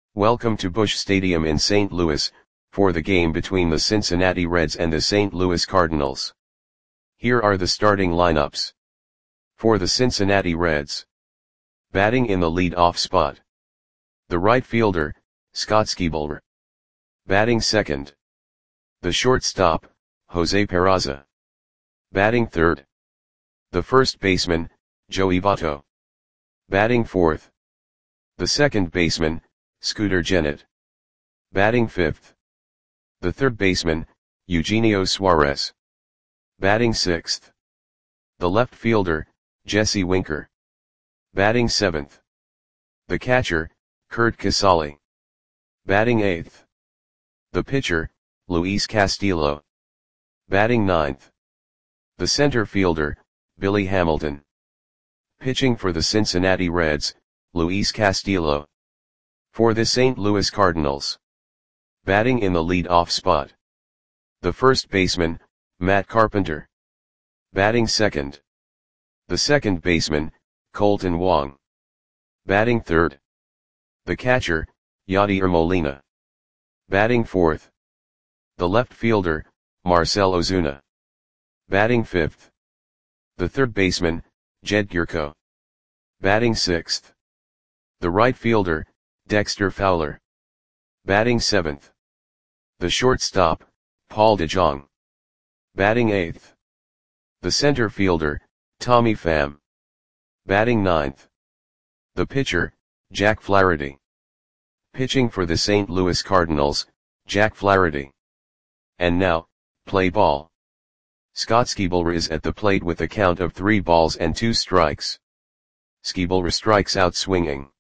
Welcome to Busch Stadium in St. Louis, for the game between the Cincinnati Reds and the St. Louis Cardinals. Here are the starting lineups. For the Cincinnati Reds. Batting in the lead-off spot. The right fielder, Scott Schebler. Batting second. The shortstop, Jose Peraza. Batting third. The first baseman, Joey Votto. Batting fourth. The second baseman, Scooter Gennett. Batting fifth. The third baseman, Eugenio Suarez. Batting sixth. The left fielder, Jesse Winker. Batting seventh. The catcher, Curt Casali. Batting eighth. The pitcher, Luis Castillo. Batting ninth. The center fielder, Billy Hamilton. Pitching for the Cincinnati Reds, Luis Castillo. For the St. Louis Cardinals. Batting in the lead-off spot. The first baseman, Matt Carpenter. Batting second. The second baseman, Kolten Wong. Batting third. The catcher, Yadier Molina. Batting fourth. The left fielder, Marcell Ozuna. Batting fifth. The third baseman, Jed Gyorko. Batting sixth. The right fielder, Dexter Fowler. Batting seventh. The shortstop, Paul DeJong. Batting eighth. The center fielder, Tommy Pham. Batting ninth. The pitcher, Jack Flaherty. Pitching for the St. Louis Cardinals, Jack Flaherty. And now, play ball. Scott Schebler is at the plate with a count of 3 balls and 2 strikes. Schebler strikes out swinging.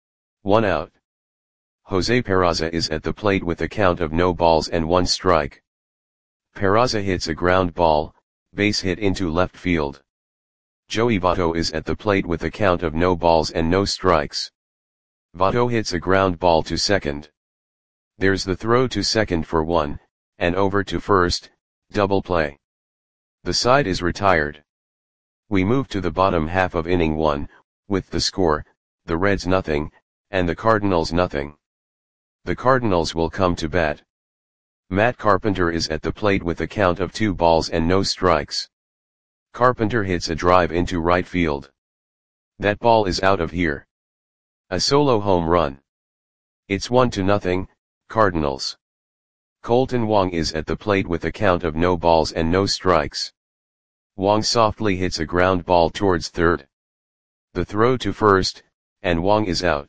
1 out. Jose Peraza is at the plate with a count of no balls and 1 strike. Peraza hits a ground ball, base hit into left field. Joey Votto is at the plate with a count of no balls and no strikes. Votto hits a ground ball to second. There's the throw to second for 1, and over to first, double play. The side is retired. We move to the bottom half of inning 1, with the score, the Reds nothing, and the Cardinals nothing. The Cardinals will come to bat. Matt Carpenter is at the plate with a count of 2 balls and no strikes. Carpenter hits a drive into right field. That ball is out of here. A solo home run. It's 1-0, Cardinals. Kolten Wong is at the plate with a count of no balls and no strikes. Wong softly hits a ground ball towards third. The throw to first, and Wong is out.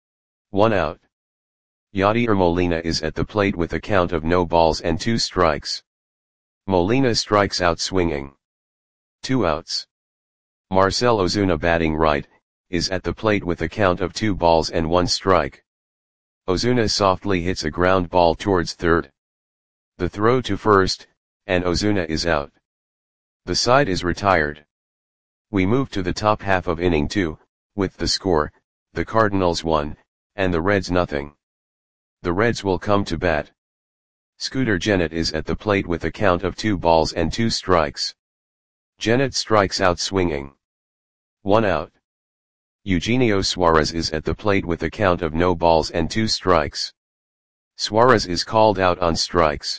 1 out. Yadier Molina is at the plate with a count of no balls and 2 strikes. Molina strikes out swinging. 2 outs. Marcell Ozuna batting right, is at the plate with a count of 2 balls and 1 strike. Ozuna softly hits a ground ball towards third. The throw to first, and Ozuna is out. The side is retired. We move to the top half of inning 2, with the score, the Cardinals 1, and the Reds nothing. The Reds will come to bat. Scooter Gennett is at the plate with a count of 2 balls and 2 strikes. Gennett strikes out swinging. 1 out. Eugenio Suarez is at the plate with a count of no balls and 2 strikes. Suarez is called out on strikes.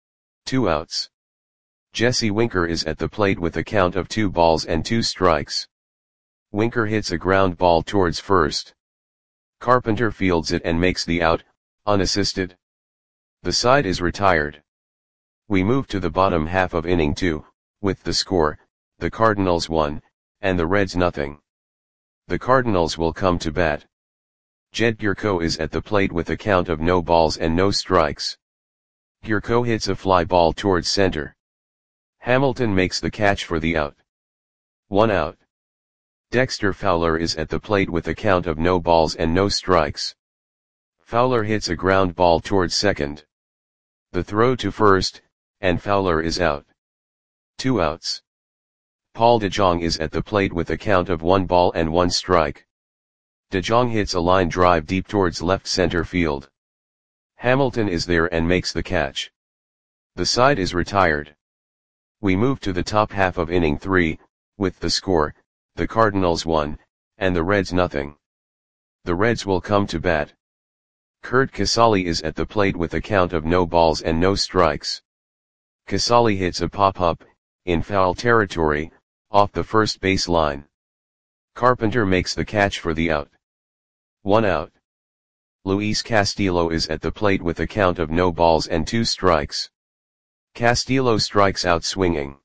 2 outs. Jesse Winker is at the plate with a count of 2 balls and 2 strikes. Winker hits a ground ball towards first. Carpenter fields it and makes the out, unassisted. The side is retired. We move to the bottom half of inning 2, with the score, the Cardinals 1, and the Reds nothing. The Cardinals will come to bat. Jed Gyorko is at the plate with a count of no balls and no strikes. Gyorko hits a fly ball towards center. Hamilton makes the catch for the out. 1 out. Dexter Fowler is at the plate with a count of no balls and no strikes. Fowler hits a ground ball towards second. The throw to first, and Fowler is out. 2 outs. Paul DeJong is at the plate with a count of 1 ball and 1 strike. DeJong hits a line drive deep towards left center field. Hamilton is there and makes the catch. The side is retired. We move to the top half of inning 3, with the score, the Cardinals 1, and the Reds nothing. The Reds will come to bat. Kurt Casale is at the plate with a count of no balls and no strikes. Casale hits a pop-up, in foul territory, off the first base line. Carpenter makes the catch for the out. 1 out. Luis Castillo is at the plate with a count of no balls and 2 strikes. Castillo strikes out swinging.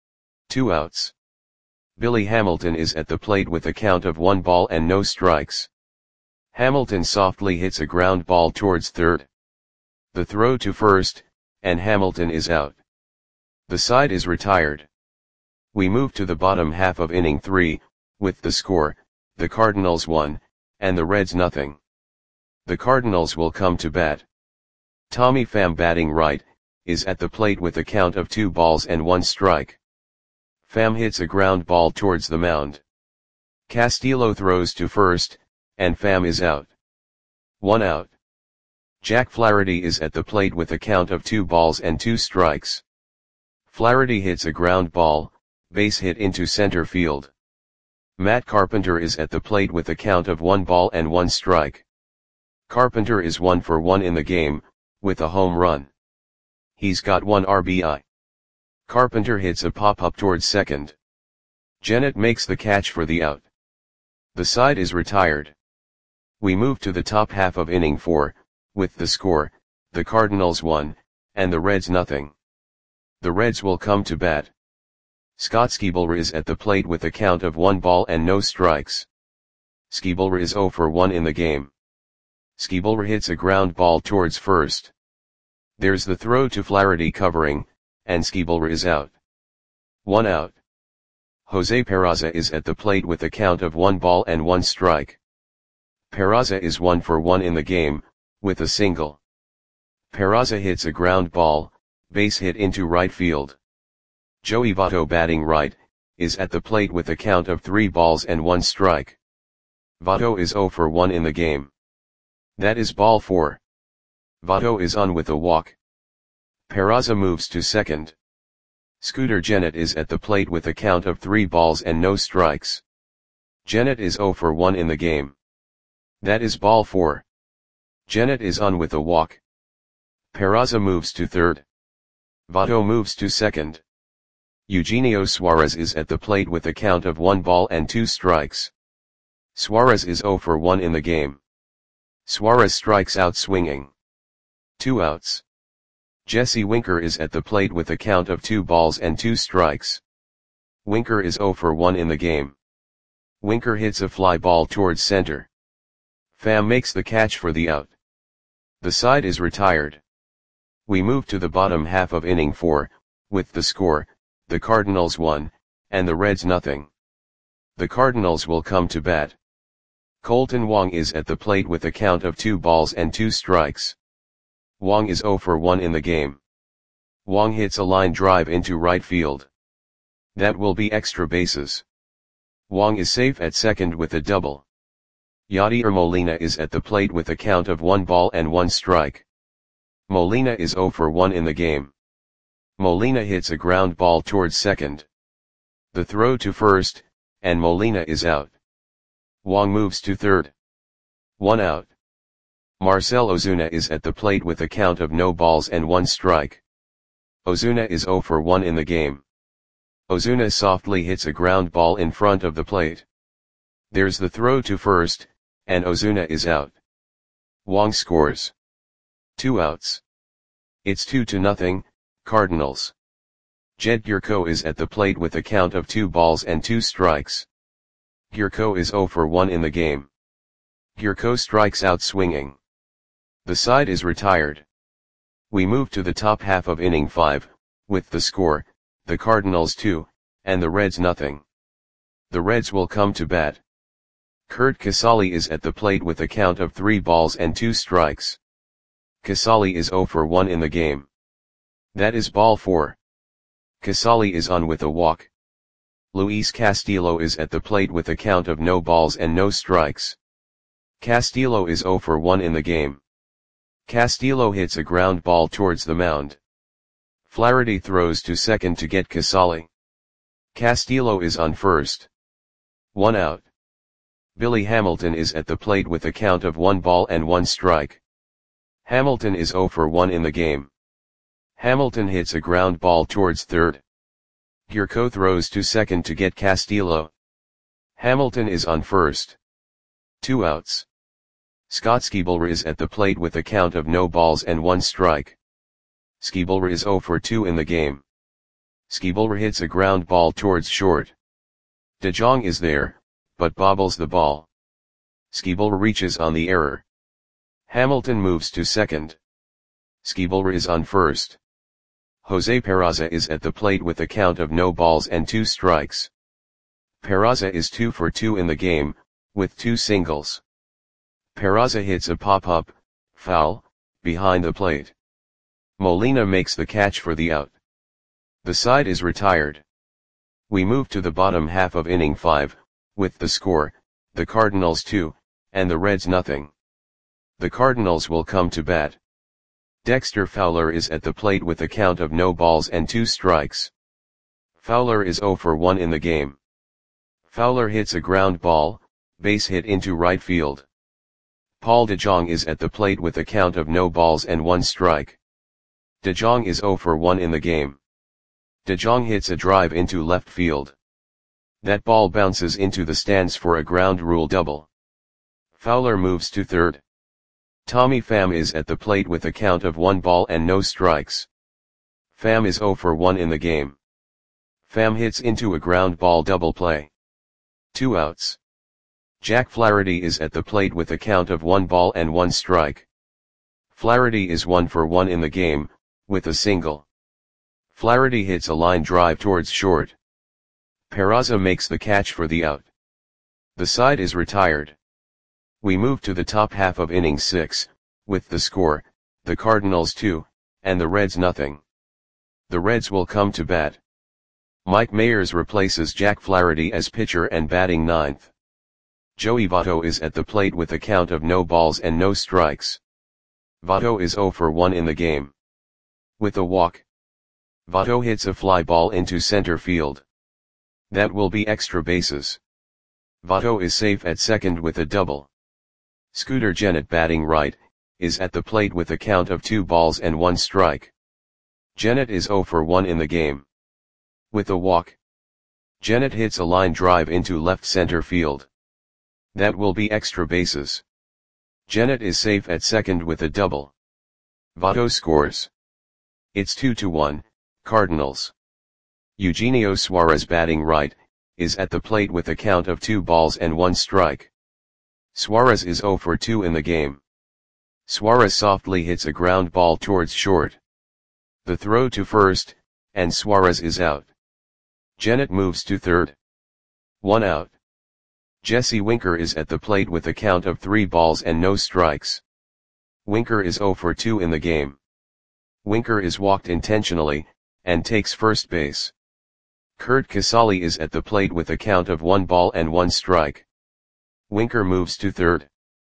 2 outs. Billy Hamilton is at the plate with a count of 1 ball and no strikes. Hamilton softly hits a ground ball towards third. The throw to first, and Hamilton is out. The side is retired. We move to the bottom half of inning 3, with the score, the Cardinals 1, and the Reds nothing. The Cardinals will come to bat. Tommy Pham, batting right, is at the plate with a count of 2 balls and 1 strike. Pham hits a ground ball towards the mound. Castillo throws to first, and Pham is out. 1 out. Jack Flaherty is at the plate with a count of 2 balls and 2 strikes. Flaherty hits a ground ball, base hit into center field. Matt Carpenter is at the plate with a count of 1 ball and 1 strike. Carpenter is 1 for 1 in the game, with a home run. He's got 1 RBI. Carpenter hits a pop-up towards second. Jennett makes the catch for the out. The side is retired. We move to the top half of inning 4, with the score, the Cardinals 1, and the Reds nothing. The Reds will come to bat. Scott Schebler is at the plate with a count of 1 ball and no strikes. Schebler is 0 for 1 in the game. Schebler hits a ground ball towards first. There's the throw to Flaherty covering, and Schebler is out. 1 out. Jose Peraza is at the plate with a count of 1 ball and 1 strike. Peraza is 1 for 1 in the game, with a single. Peraza hits a ground ball, base hit into right field. Joey Votto, batting right, is at the plate with a count of 3 balls and 1 strike. Votto is 0 for 1 in the game. That is ball 4. Votto is on with a walk. Peraza moves to second. Scooter Gennett is at the plate with a count of 3 balls and no strikes. Gennett is 0 for 1 in the game. That is ball 4. Gennett is on with a walk. Peraza moves to third. Votto moves to second. Eugenio Suarez is at the plate with a count of 1 ball and 2 strikes. Suarez is 0 for 1 in the game. Suarez strikes out swinging. 2 outs. Jesse Winker is at the plate with a count of 2 balls and 2 strikes. Winker is 0 for 1 in the game. Winker hits a fly ball towards center. Pham makes the catch for the out. The side is retired. We move to the bottom half of inning 4, with the score, the Cardinals 1, and the Reds nothing. The Cardinals will come to bat. Colton Wong is at the plate with a count of 2 balls and 2 strikes. Wong is 0 for 1 in the game. Wong hits a line drive into right field. That will be extra bases. Wong is safe at second with a double. Yadier Molina is at the plate with a count of 1 ball and 1 strike. Molina is 0 for 1 in the game. Molina hits a ground ball towards second. The throw to first, and Molina is out. Wong moves to third. 1 out. Marcell Ozuna is at the plate with a count of no balls and 1 strike. Ozuna is 0 for 1 in the game. Ozuna softly hits a ground ball in front of the plate. There's the throw to first, and Ozuna is out. Wong scores. 2 outs. It's 2-0, Cardinals. Jed Gyorko is at the plate with a count of 2 balls and 2 strikes. Gyorko is 0 for 1 in the game. Gyorko strikes out swinging. The side is retired. We move to the top half of inning 5, with the score, the Cardinals 2, and the Reds nothing. The Reds will come to bat. Kurt Casale is at the plate with a count of 3 balls and 2 strikes. Casale is 0 for 1 in the game. That is ball 4. Casale is on with a walk. Luis Castillo is at the plate with a count of no balls and no strikes. Castillo is 0 for 1 in the game. Castillo hits a ground ball towards the mound. Flaherty throws to second to get Casale. Castillo is on first. 1 out. Billy Hamilton is at the plate with a count of 1 ball and 1 strike. Hamilton is 0 for 1 in the game. Hamilton hits a ground ball towards third. Gyorko throws to second to get Castillo. Hamilton is on first. 2 outs. Scott Skibolra is at the plate with a count of no balls and 1 strike. Skibolra is 0 for 2 in the game. Skibolra hits a ground ball towards short. De Jong is there, but bobbles the ball. Skibolra reaches on the error. Hamilton moves to second. Skibolra is on first. Jose Peraza is at the plate with a count of no balls and 2 strikes. Peraza is 2 for 2 in the game, with 2 singles. Peraza hits a pop-up, foul, behind the plate. Molina makes the catch for the out. The side is retired. We move to the bottom half of inning 5, with the score, the Cardinals 2, and the Reds nothing. The Cardinals will come to bat. Dexter Fowler is at the plate with a count of no balls and 2 strikes. Fowler is 0 for 1 in the game. Fowler hits a ground ball, base hit into right field. Paul De Jong is at the plate with a count of no balls and 1 strike. De Jong is 0 for 1 in the game. De Jong hits a drive into left field. That ball bounces into the stands for a ground rule double. Fowler moves to third. Tommy Pham is at the plate with a count of 1 ball and no strikes. Pham is 0 for 1 in the game. Pham hits into a ground ball double play. 2 outs. Jack Flaherty is at the plate with a count of 1 ball and 1 strike. Flaherty is 1 for 1 in the game, with a single. Flaherty hits a line drive towards short. Peraza makes the catch for the out. The side is retired. We move to the top half of inning 6, with the score, the Cardinals 2, and the Reds nothing. The Reds will come to bat. Mike Mayers replaces Jack Flaherty as pitcher and batting 9th. Joey Votto is at the plate with a count of no balls and no strikes. Votto is 0 for 1 in the game. With a walk. Votto hits a fly ball into center field. That will be extra bases. Votto is safe at second with a double. Scooter Gennett batting right, is at the plate with a count of 2 balls and 1 strike. Gennett is 0 for 1 in the game. With a walk. Gennett hits a line drive into left center field. That will be extra bases. Gennett is safe at second with a double. Votto scores. It's 2-1, Cardinals. Eugenio Suarez batting right, is at the plate with a count of 2 balls and 1 strike. Suarez is 0 for 2 in the game. Suarez softly hits a ground ball towards short. The throw to first, and Suarez is out. Gennett moves to third. 1 out. Jesse Winker is at the plate with a count of 3 balls and no strikes. Winker is 0 for 2 in the game. Winker is walked intentionally, and takes first base. Curt Casali is at the plate with a count of 1 ball and 1 strike. Winker moves to third.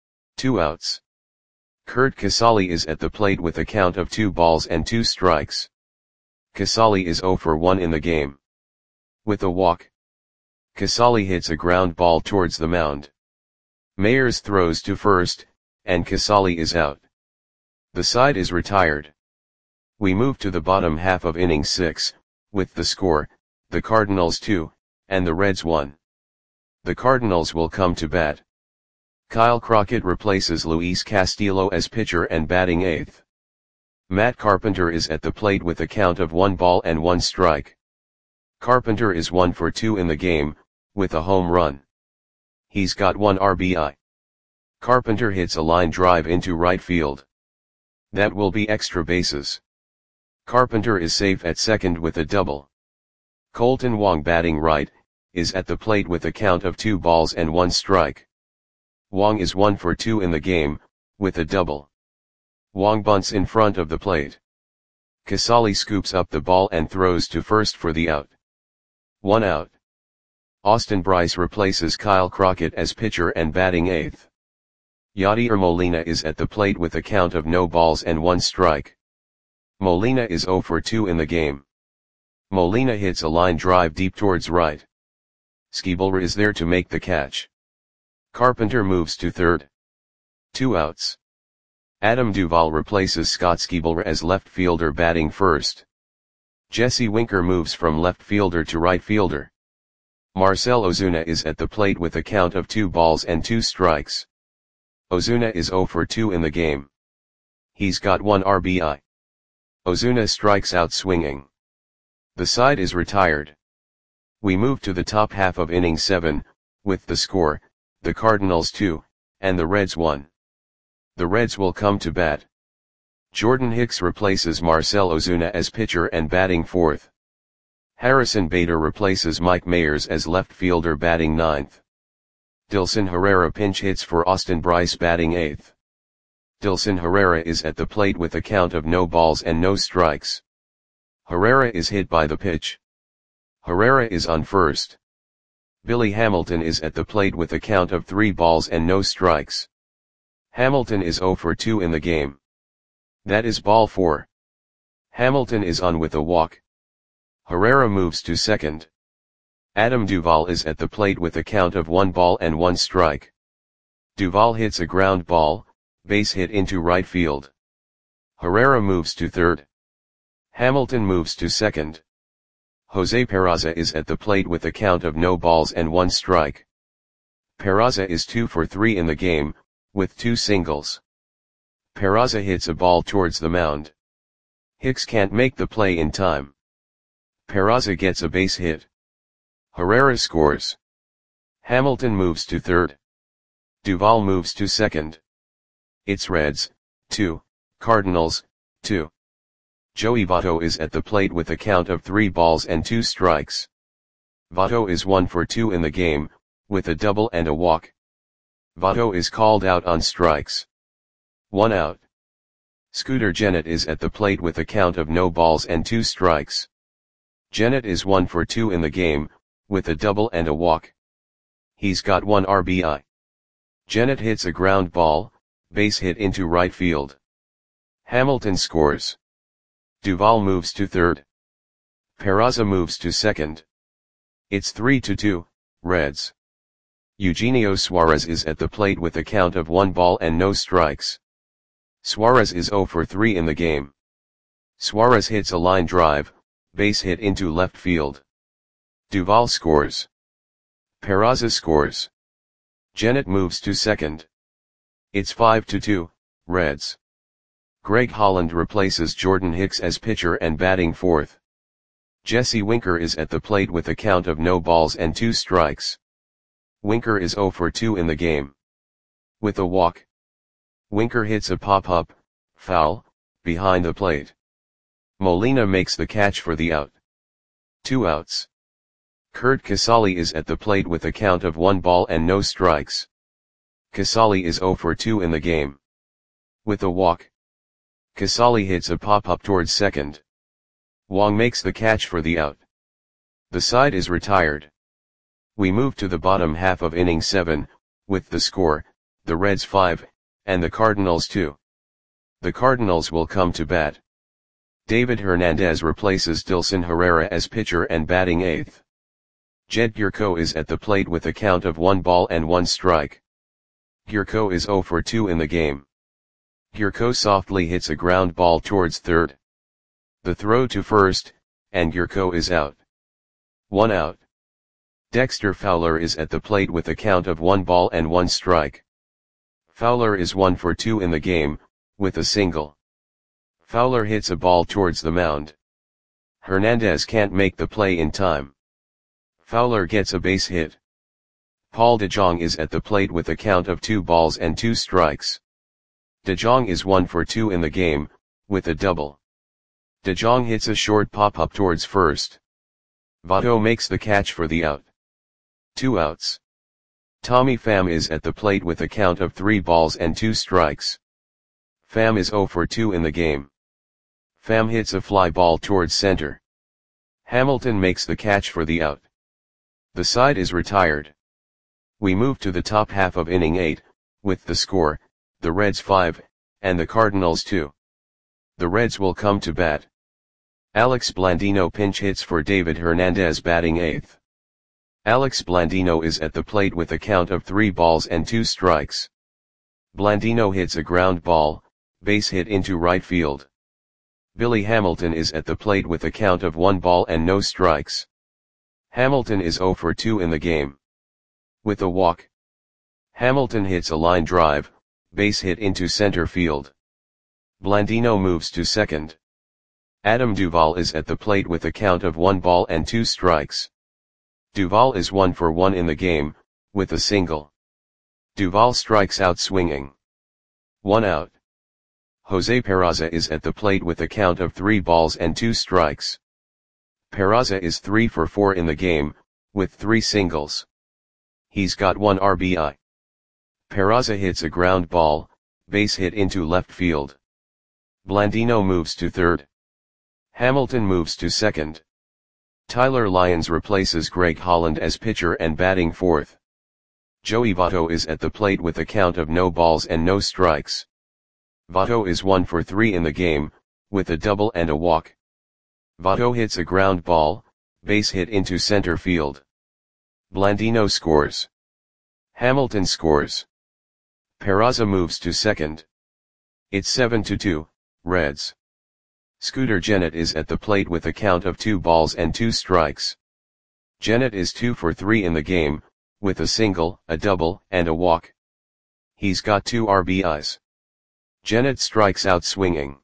2 outs. Curt Casali is at the plate with a count of 2 balls and 2 strikes. Casali is 0 for 1 in the game. With a walk. Casali hits a ground ball towards the mound. Mayers throws to first, and Casali is out. The side is retired. We move to the bottom half of inning 6, with the score, the Cardinals 2, and the Reds 1. The Cardinals will come to bat. Kyle Crockett replaces Luis Castillo as pitcher and batting 8th. Matt Carpenter is at the plate with a count of 1 ball and 1 strike. Carpenter is 1 for 2 in the game, with a home run. He's got 1 RBI. Carpenter hits a line drive into right field. That will be extra bases. Carpenter is safe at second with a double. Colton Wong batting right, is at the plate with a count of 2 balls and 1 strike. Wong is 1 for 2 in the game, with a double. Wong bunts in front of the plate. Casali scoops up the ball and throws to first for the out. 1 out. Austin Bryce replaces Kyle Crockett as pitcher and batting 8th. Yadier Molina is at the plate with a count of no balls and 1 strike. Molina is 0 for 2 in the game. Molina hits a line drive deep towards right. Skibolra is there to make the catch. Carpenter moves to third. 2 outs. Adam Duvall replaces Scott Skiebler as left fielder batting first. Jesse Winker moves from left fielder to right fielder. Marcell Ozuna is at the plate with a count of 2 balls and 2 strikes. Ozuna is 0 for 2 in the game. He's got 1 RBI. Ozuna strikes out swinging. The side is retired. We move to the top half of inning 7, with the score, the Cardinals 2, and the Reds 1. The Reds will come to bat. Jordan Hicks replaces Marcell Ozuna as pitcher and batting 4th. Harrison Bader replaces Mike Mayers as left fielder batting 9th. Dilson Herrera pinch hits for Austin Brice batting 8th. Dilson Herrera is at the plate with a count of no balls and no strikes. Herrera is hit by the pitch. Herrera is on first. Billy Hamilton is at the plate with a count of 3 balls and no strikes. Hamilton is 0 for 2 in the game. That is ball 4. Hamilton is on with a walk. Herrera moves to second. Adam Duvall is at the plate with a count of 1 ball and 1 strike. Duvall hits a ground ball, base hit into right field. Herrera moves to third. Hamilton moves to second. Jose Peraza is at the plate with a count of no balls and 1 strike. Peraza is 2 for 3 in the game, with 2 singles. Peraza hits a ball towards the mound. Hicks can't make the play in time. Peraza gets a base hit. Herrera scores. Hamilton moves to third. Duvall moves to second. It's Reds, 2, Cardinals, 2. Joey Votto is at the plate with a count of 3 balls and 2 strikes. Votto is 1 for 2 in the game, with a double and a walk. Votto is called out on strikes. 1 out. Scooter Gennett is at the plate with a count of no balls and 2 strikes. Gennett is 1 for 2 in the game, with a double and a walk. He's got 1 RBI. Gennett hits a ground ball, base hit into right field. Hamilton scores. Duvall moves to third. Peraza moves to second. It's 3-2, Reds. Eugenio Suarez is at the plate with a count of 1 ball and no strikes. Suarez is 0 for 3 in the game. Suarez hits a line drive, base hit into left field. Duvall scores. Peraza scores. Gennett moves to second. It's 5-2, Reds. Greg Holland replaces Jordan Hicks as pitcher and batting 4th. Jesse Winker is at the plate with a count of no balls and 2 strikes. Winker is 0 for 2 in the game. With a walk. Winker hits a pop-up, foul, behind the plate. Molina makes the catch for the out. 2 outs. Curt Casali is at the plate with a count of 1 ball and no strikes. Casali is 0 for 2 in the game. With a walk. Casali hits a pop-up towards second. Wong makes the catch for the out. The side is retired. We move to the bottom half of inning 7, with the score, the Reds 5, and the Cardinals 2. The Cardinals will come to bat. David Hernandez replaces Dilson Herrera as pitcher and batting 8th. Jed Gyorko is at the plate with a count of 1 ball and 1 strike. Gyorko is 0 for 2 in the game. Gyorko softly hits a ground ball towards third. The throw to first, and Gyorko is out. 1 out. Dexter Fowler is at the plate with a count of 1 ball and 1 strike. Fowler is 1 for 2 in the game, with a single. Fowler hits a ball towards the mound. Hernandez can't make the play in time. Fowler gets a base hit. Paul DeJong is at the plate with a count of 2 balls and 2 strikes. DeJong is 1 for 2 in the game, with a double. DeJong hits a short pop-up towards first. Votto makes the catch for the out. 2 outs. Tommy Pham is at the plate with a count of 3 balls and 2 strikes. Pham is 0 for 2 in the game. Pham hits a fly ball towards center. Hamilton makes the catch for the out. The side is retired. We move to the top half of inning 8, with the score, the Reds 5, and the Cardinals 2. The Reds will come to bat. Alex Blandino pinch hits for David Hernandez batting 8th. Alex Blandino is at the plate with a count of 3 balls and 2 strikes. Blandino hits a ground ball, base hit into right field. Billy Hamilton is at the plate with a count of 1 ball and no strikes. Hamilton is 0 for 2 in the game. With a walk, Hamilton hits a line drive, base hit into center field. Blandino moves to second. Adam Duvall is at the plate with a count of 1 ball and 2 strikes. Duvall is 1 for 1 in the game, with a single. Duvall strikes out swinging. 1 out. Jose Peraza is at the plate with a count of 3 balls and 2 strikes. Peraza is 3 for 4 in the game, with 3 singles. He's got 1 RBI. Peraza hits a ground ball, base hit into left field. Blandino moves to third. Hamilton moves to second. Tyler Lyons replaces Greg Holland as pitcher and batting fourth. Joey Votto is at the plate with a count of no balls and no strikes. Votto is 1 for 3 in the game, with a double and a walk. Votto hits a ground ball, base hit into center field. Blandino scores. Hamilton scores. Peraza moves to second. It's 7-2, Reds. Scooter Gennett is at the plate with a count of 2 balls and 2 strikes. Gennett is 2 for 3 in the game, with a single, a double, and a walk. He's got 2 RBIs. Gennett strikes out swinging.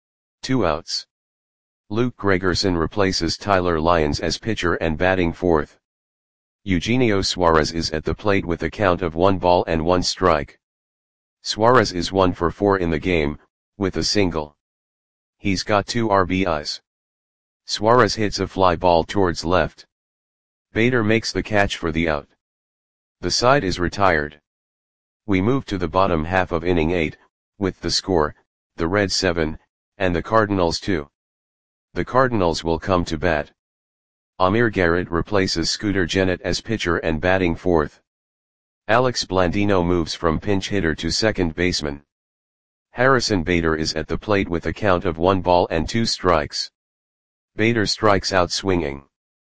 2 outs. Luke Gregerson replaces Tyler Lyons as pitcher and batting fourth. Eugenio Suarez is at the plate with a count of 1 ball and 1 strike. Suarez is 1 for 4 in the game, with a single. He's got 2 RBIs. Suarez hits a fly ball towards left. Bader makes the catch for the out. The side is retired. We move to the bottom half of inning 8, with the score, the Reds 7, and the Cardinals 2. The Cardinals will come to bat. Amir Garrett replaces Scooter Gennett as pitcher and batting fourth. Alex Blandino moves from pinch hitter to second baseman. Harrison Bader is at the plate with a count of 1 ball and 2 strikes. Bader strikes out swinging.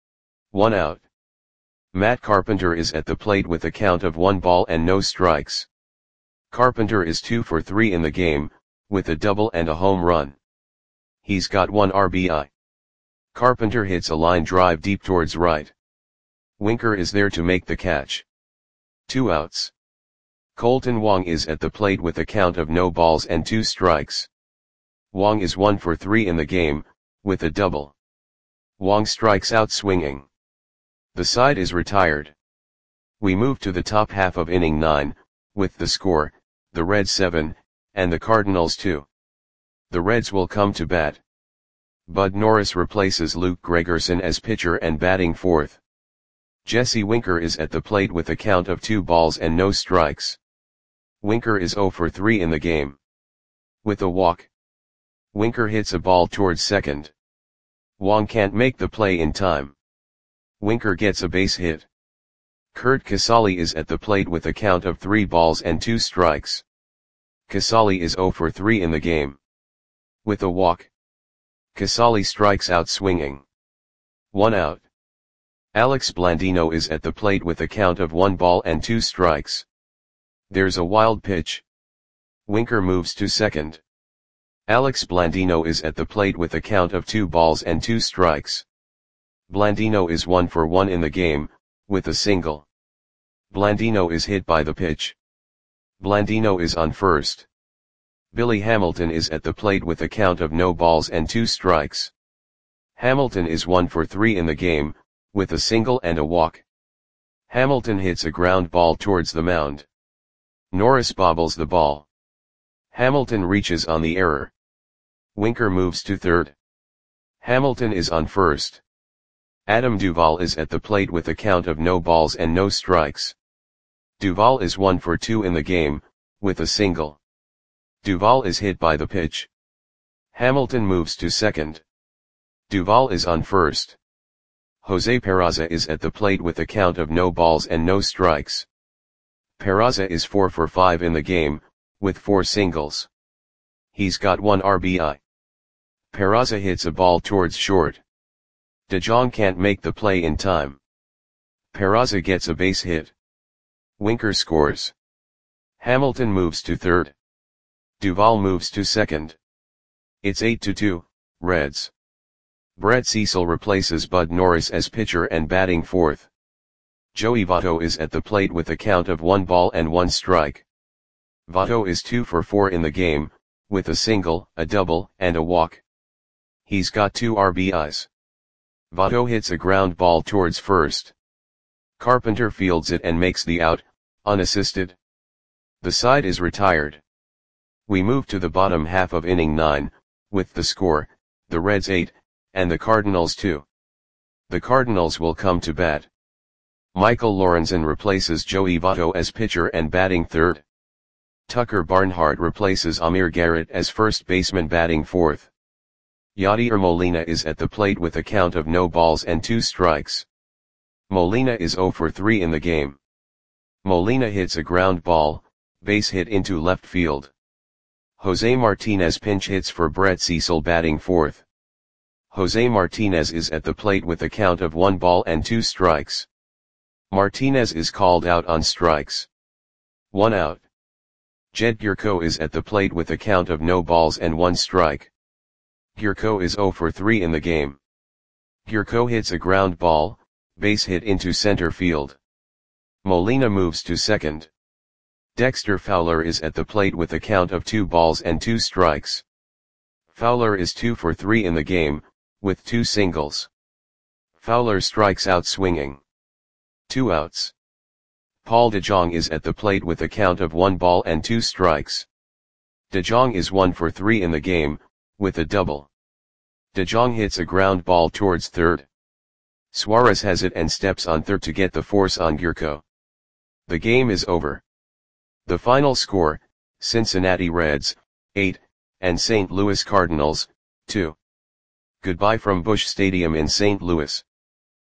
1 out. Matt Carpenter is at the plate with a count of 1 ball and no strikes. Carpenter is 2 for 3 in the game, with a double and a home run. He's got 1 RBI. Carpenter hits a line drive deep towards right. Winker is there to make the catch. 2 outs. Colton Wong is at the plate with a count of no balls and 2 strikes. Wong is 1 for 3 in the game, with a double. Wong strikes out swinging. The side is retired. We move to the top half of inning 9, with the score, the Reds 7, and the Cardinals 2. The Reds will come to bat. Bud Norris replaces Luke Gregerson as pitcher and batting fourth. Jesse Winker is at the plate with a count of 2 balls and no strikes. Winker is 0 for 3 in the game. With a walk, Winker hits a ball towards second. Wong can't make the play in time. Winker gets a base hit. Kurt Casali is at the plate with a count of 3 balls and 2 strikes. Casali is 0 for 3 in the game. With a walk, Casali strikes out swinging. 1 out. Alex Blandino is at the plate with a count of 1 ball and 2 strikes. There's a wild pitch. Winker moves to second. Alex Blandino is at the plate with a count of 2 balls and 2 strikes. Blandino is 1 for 1 in the game, with a single. Blandino is hit by the pitch. Blandino is on first. Billy Hamilton is at the plate with a count of no balls and 2 strikes. Hamilton is 1 for 3 in the game, with a single and a walk. Hamilton hits a ground ball towards the mound. Norris bobbles the ball. Hamilton reaches on the error. Winker moves to third. Hamilton is on first. Adam Duvall is at the plate with a count of no balls and no strikes. Duvall is 1 for 2 in the game, with a single. Duvall is hit by the pitch. Hamilton moves to second. Duvall is on first. Jose Peraza is at the plate with a count of no balls and no strikes. Peraza is 4 for 5 in the game, with 4 singles. He's got 1 RBI. Peraza hits a ball towards short. DeJong can't make the play in time. Peraza gets a base hit. Winker scores. Hamilton moves to third. Duvall moves to second. It's 8-2, Reds. Brett Cecil replaces Bud Norris as pitcher and batting fourth. Joey Votto is at the plate with a count of 1 ball and 1 strike. Votto is 2 for 4 in the game, with a single, a double, and a walk. He's got 2 RBIs. Votto hits a ground ball towards first. Carpenter fields it and makes the out, unassisted. The side is retired. We move to the bottom half of inning 9, with the score, the Reds 8, and the Cardinals 2. The Cardinals will come to bat. Michael Lorenzen replaces Joey Votto as pitcher and batting third. Tucker Barnhart replaces Amir Garrett as first baseman batting fourth. Yadier Molina is at the plate with a count of no balls and 2 strikes. Molina is 0 for 3 in the game. Molina hits a ground ball, base hit into left field. Jose Martinez pinch hits for Brett Cecil batting fourth. Jose Martinez is at the plate with a count of 1 ball and 2 strikes. Martinez is called out on strikes. 1 out. Jed Gyorko is at the plate with a count of no balls and 1 strike. Gyorko is 0 for 3 in the game. Gyorko hits a ground ball, base hit into center field. Molina moves to second. Dexter Fowler is at the plate with a count of 2 balls and 2 strikes. Fowler is 2 for 3 in the game, with 2 singles. Fowler strikes out swinging. 2 outs. Paul DeJong is at the plate with a count of 1 ball and 2 strikes. DeJong is 1 for 3 in the game, with a double. DeJong hits a ground ball towards third. Suarez has it and steps on third to get the force on Gyorko. The game is over. The final score, Cincinnati Reds, 8, and St. Louis Cardinals, 2. Goodbye from Busch Stadium in St. Louis.